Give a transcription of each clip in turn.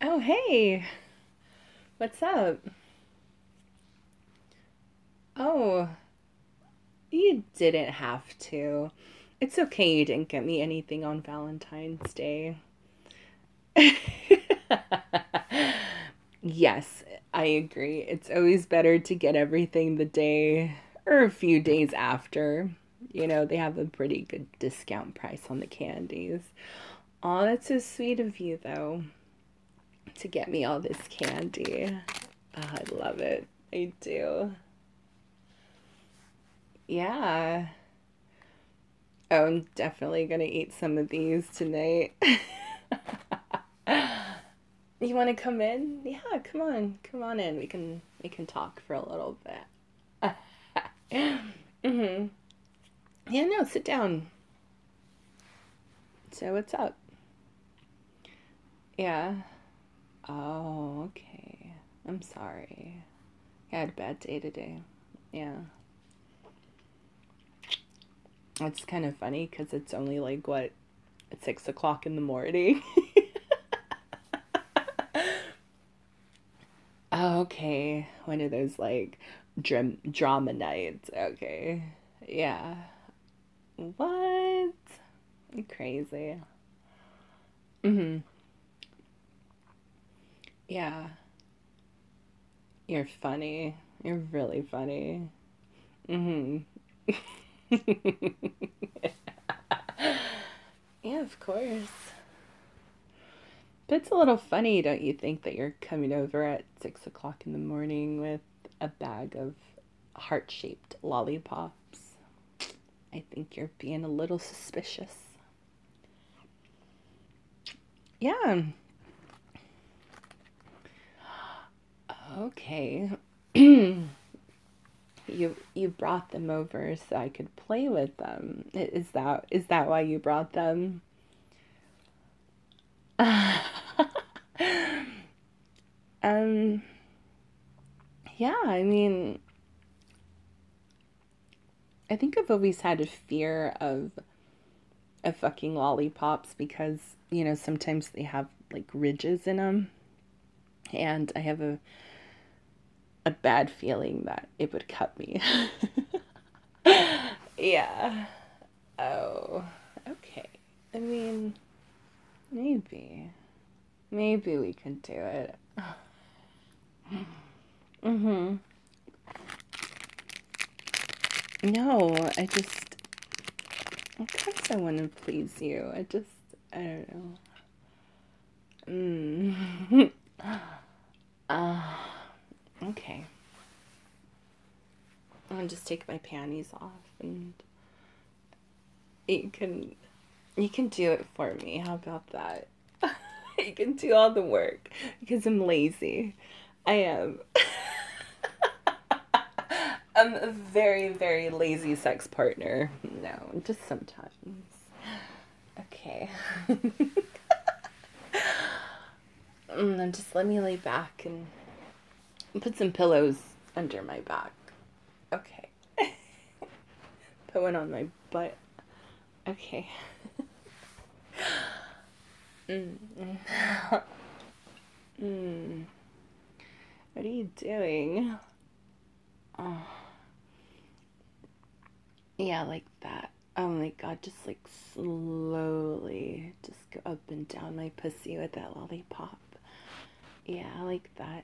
Oh, hey, what's up? Oh, you didn't have to. It's okay you didn't get me anything on Valentine's Day. Yes, I agree. It's always better to get everything the day or a few days after. They have a pretty good discount price on the candies. Oh, that's so sweet of you, though, to get me all this candy. Oh, I love it. I do. Yeah. Oh, I'm definitely gonna eat some of these tonight. You want to come in? Yeah, come on in. We can talk for a little bit. Mhm. Yeah, no, sit down. So what's up? Yeah. Oh, okay. I'm sorry. I had a bad day today. Yeah. It's kind of funny because it's only like what, at 6 o'clock in the morning. Oh, okay. One of those like drama nights. Okay. Yeah. What? Crazy. Mhm. Yeah. You're funny. You're really funny. Mhm. Yeah, of course. But it's a little funny, don't you think, that you're coming over at 6 o'clock in the morning with a bag of heart shaped lollipops? I think you're being a little suspicious. Yeah. Okay. You brought them over so I could play with them. Is that why you brought them? um yeah, I mean, I think I've always had a fear of fucking lollipops because, sometimes they have like ridges in them, and I have a bad feeling that it would cut me. Yeah. Oh, okay. I mean, maybe. Maybe we could do it. Mm-hmm. No, of course I want to please you. I don't know. Mm. uh, okay. I'll just take my panties off and you can, you can do it for me. How about that? You can do all the work because I'm lazy. I am. I'm a very, very lazy sex partner. No, just sometimes. Okay. Then just let me lay back and put some pillows under my back. Okay. Put one on my butt. Okay. Mm. Mm. What are you doing? Oh, yeah, like that. Oh my god, just like slowly just go up and down my pussy with that lollipop. Yeah, like that.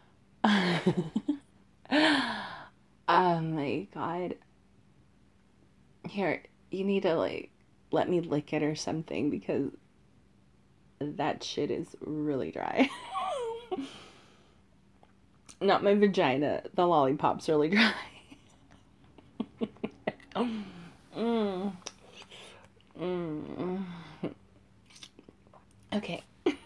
Oh my god. Here, you need to like let me lick it or something because that shit is really dry. Not my vagina. The lollipop's really dry. Mm, mm. Okay.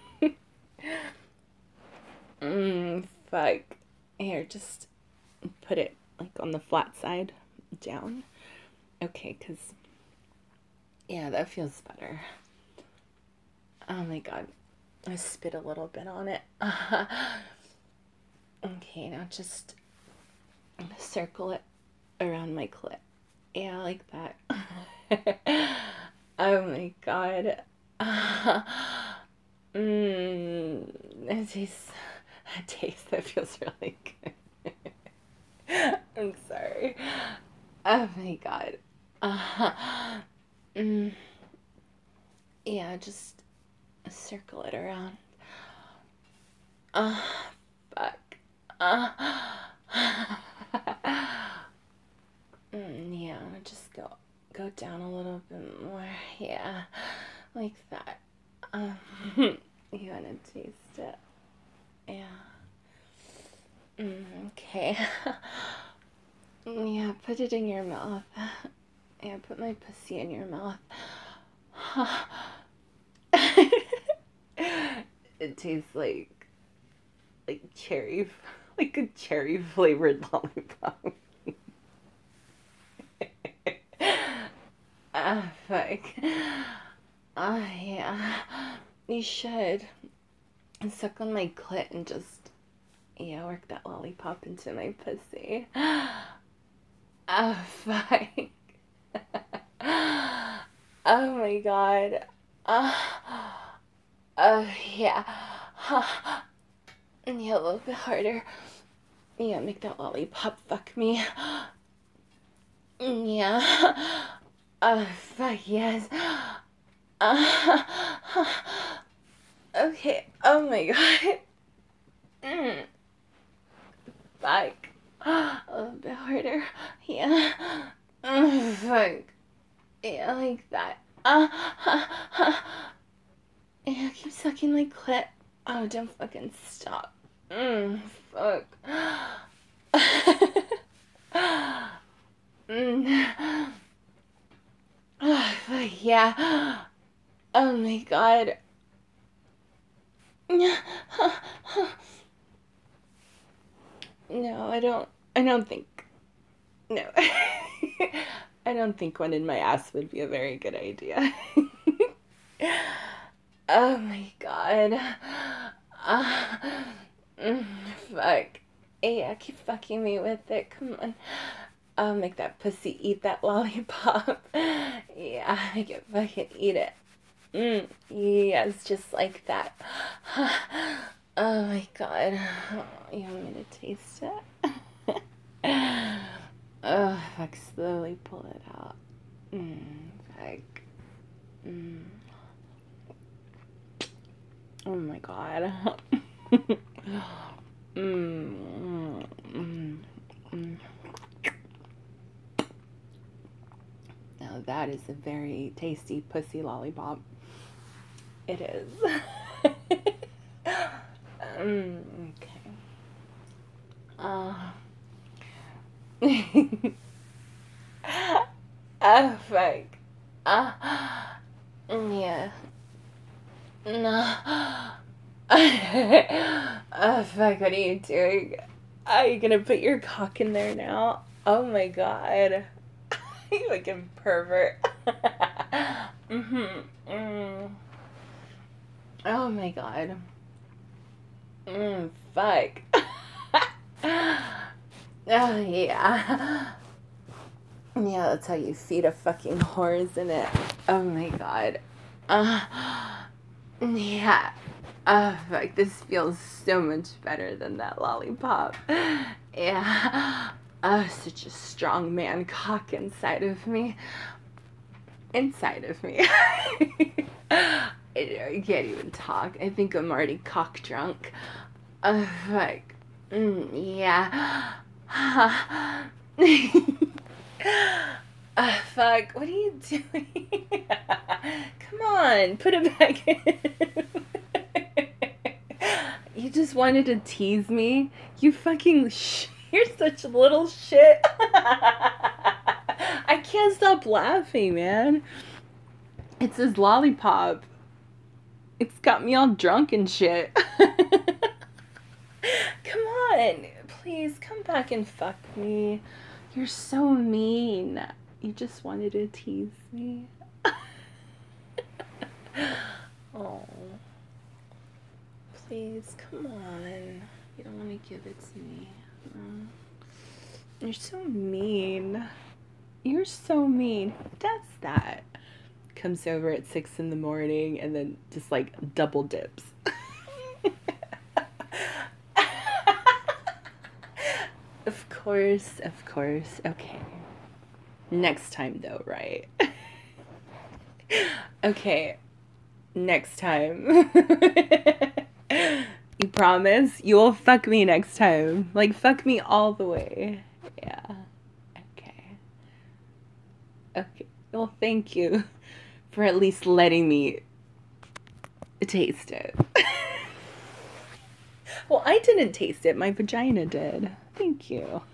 Fuck. Here, just put it like on the flat side down. Okay, because, yeah, that feels better. Oh my god. I spit a little bit on it. Okay, now just circle it around my clit. Yeah, like that. Oh my god. It tastes, a taste that feels really good. I'm sorry. Oh my god. Uh, mm, yeah, just circle it around. Uh, fuck. Uh, yeah, just go down a little bit more. Yeah, like that. Um, you wanna taste it? Yeah. Okay. Yeah, put it in your mouth. Yeah, put my pussy in your mouth. It tastes like cherry, like a cherry flavored lollipop. Ah, fuck. Yeah. You should suck on my clit and just, yeah, work that lollipop into my pussy. Ah, fuck. Oh my god. Uh, yeah. Yeah, a little bit harder. Yeah, make that lollipop fuck me. Yeah. Fuck yes. Uh, okay. Oh my god. Fuck. A little bit harder. Yeah. Fuck. Yeah, like that. Yeah, keep sucking my clit. Oh, don't fucking stop. Fuck. Oh, fuck yeah. Oh my god. No, I don't think. No. I don't think one in my ass would be a very good idea. Oh my god. Uh, mm, fuck. Yeah, keep fucking me with it. Come on. I'll make that pussy eat that lollipop. Yeah, make it fucking eat it. Yes, just like that. Oh my god. You want me to taste it? Oh, fuck, slowly pull it out. Fuck. Oh my god. Now that is a very tasty pussy lollipop. It is. Okay. Oh fuck. Yeah. No. Oh fuck, what are you doing? Are you gonna put your cock in there now? Oh my god. You fucking pervert. Oh my god. Fuck. Oh yeah. Yeah, that's how you feed a fucking whore, isn't it? Oh my god. Yeah. Fuck, this feels so much better than that lollipop. Yeah. Such a strong man cock inside of me. Inside of me. I can't even talk. I think I'm already cock drunk. Fuck. Yeah. Fuck. What are you doing? Come on, put it back in. You just wanted to tease me? You fucking you're such a little shit. I can't stop laughing, man. It's this lollipop. It's got me all drunk and shit. Come on. Please come back and fuck me. You're so mean. You just wanted to tease me. Oh. Please, come on. You don't want to give it to me. You're so mean. You're so mean. Who does that? comes over at 6 in the morning and then just like double dips. Of course, of course. Okay. Next time, though, right? Okay. Next time. You promise? You will fuck me next time. Like, fuck me all the way. Yeah. Okay. Okay. Well, thank you for at least letting me taste it. Well, I didn't taste it. My vagina did. Thank you.